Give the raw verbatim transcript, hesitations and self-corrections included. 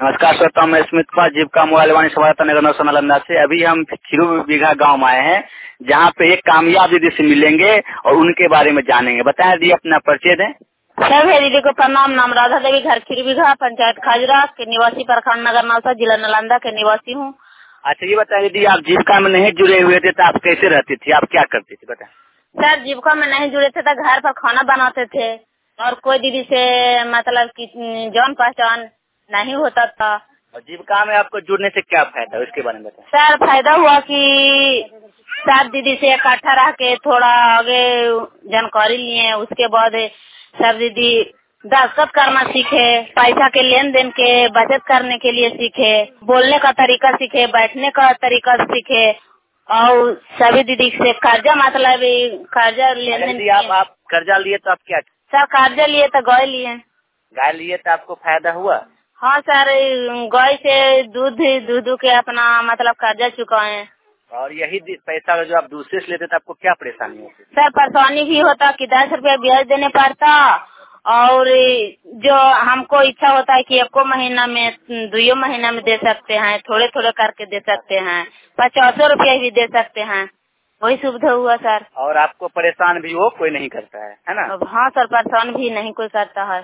नमस्कार श्रोता, मैं स्मित कुमार जीविका मोबाइल वाणी सवायता नगर नौसा नालंदा से। अभी हम खीरू बीघा गांव में आए हैं, जहां पे एक कामयाब दीदी से मिलेंगे और उनके बारे में जानेंगे। बताएं दी, अपना परिचय दें। सर है दीदी को प्रणाम। नाम राधा देवी, घर खीरू बीघा, पंचायत खाजरा के निवासी, प्रखंड नगर नौसा, जिला नालंदा के निवासी हूँ। अच्छा ये बताएं दीदी, आप जीविका में नहीं जुड़े हुए थे तो आप कैसे रहती थी, आप क्या करती थी बताएं। सर जीविका में नहीं जुड़े थे तो घर पर खाना बनाते थे और कोई दीदी से मतलब कि जान पहचान नहीं होता था। और जीविका में आपको जुड़ने से क्या फायदा है, उसके बारे में बताएं। सर फायदा हुआ कि सात दीदी से इकट्ठा रह के थोड़ा आगे जानकारी लिए, उसके बाद सब दीदी दस्खत करना सीखे, पैसा के लेन देन के बचत करने के लिए सीखे, बोलने का तरीका सीखे, बैठने का तरीका सीखे और सभी दीदी से कर्जा मतलब कर्जा लेन देन। आप, आप कर्जा लिए तो आप क्या? सर कर्जा लिए तो गाय लिए। गाय लिए तो आपको फायदा हुआ? हाँ सर, गाय से दूध दूध के अपना मतलब कर्जा चुकाए। और यही पैसा जो आप दूसरे से लेते थे आपको क्या परेशानी होती? सर परेशानी भी होता कि दस रुपया ब्याज देने पड़ता और जो हमको इच्छा होता है कि एक महीना में दो महीना में दे सकते हैं, थोड़े थोड़े करके दे सकते हैं, पचासो रुपया भी दे सकते हैं, वही सुविधा हुआ सर। और आपको परेशान भी हो कोई नहीं करता है, है ना? हाँ सर, परेशान भी नहीं कोई करता है।